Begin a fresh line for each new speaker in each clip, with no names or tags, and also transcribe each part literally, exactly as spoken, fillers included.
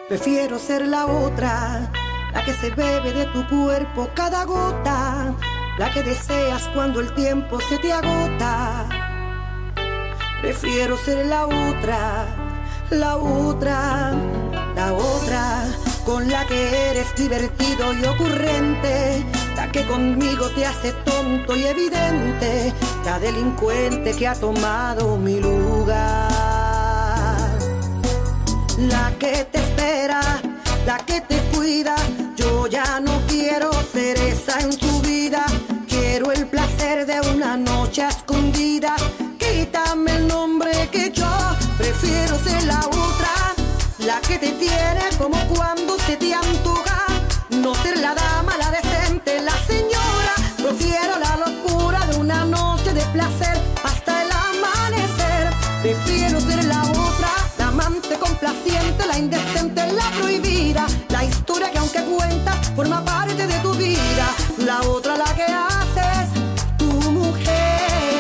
Prefiero ser la otra, la que se bebe de tu cuerpo cada gota, la que deseas cuando el tiempo se te agota. Prefiero ser la otra, la otra, la otra, con la que eres divertido y ocurrente, la que conmigo te hace tonto y evidente, la delincuente que ha tomado mi lugar. La que te espera, la que te cuida, yo ya no quiero ser esa en tu vida. Quiero el placer de una noche a escondidas. Quítame el nombre que yo prefiero ser la otra, la que te tiene como cuando se te antoja. No ser la dama, la decente, la señora. Prefiero la locura de una noche de placer hasta el amanecer. Prefiero ser la otra, la amante complaciente, la indecente, la prohibida, la historia que aunque cuentas forma parte de tu vida. La otra, la que haces tu mujer.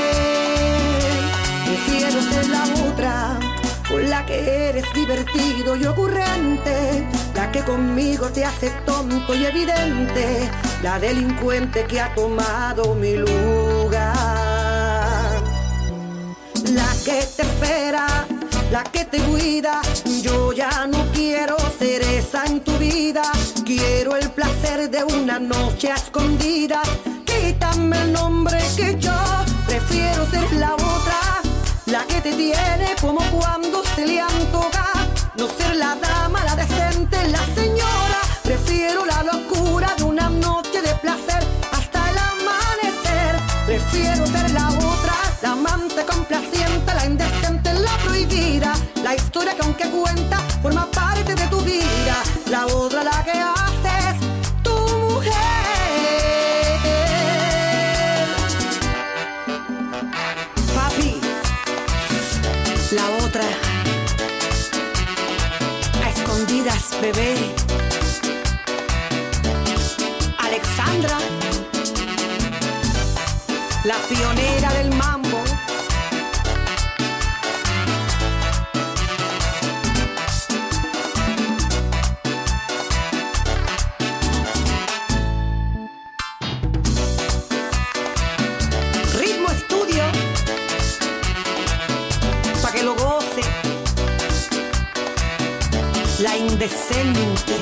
Prefiero ser la otra, con la que eres divertido y ocurrente, la que conmigo te hace tonto y evidente, la delincuente que ha tomado mi lugar. La que te espera, la que te cuida, yo ya no quiero ser esa en tu vida. Quiero el placer de una noche a escondidas. Quítame el nombre que yo prefiero ser la otra, la que te tiene como cuando se le antoja. No ser la dama, la decente, la señora. Prefiero la locura de una noche de placer hasta el amanecer. Prefiero ser la otra, la amante complaciente, la indecente, la prohibida, la historia que aunque cuenta forma parte de tu vida. La otra, la que haces tu mujer. Papi, la otra, a escondidas, bebé. Alexandra, la pionera del mambo. Ritmo Estudio, pa' que lo goce. La indecente.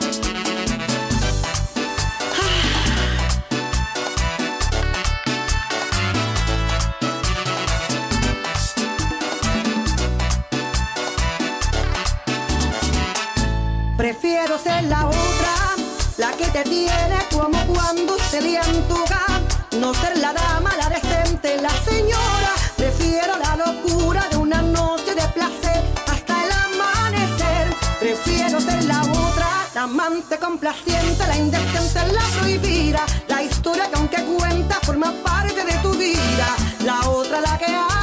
Prefiero ser la otra, la que te tiene como cuando se le antoja. No ser la dama, la decente, la señora. Prefiero la locura de una noche de placer hasta el amanecer. Prefiero ser la otra, la amante complaciente, la indecente, la prohibida, la historia que aunque cuenta forma parte de tu vida. La otra, la que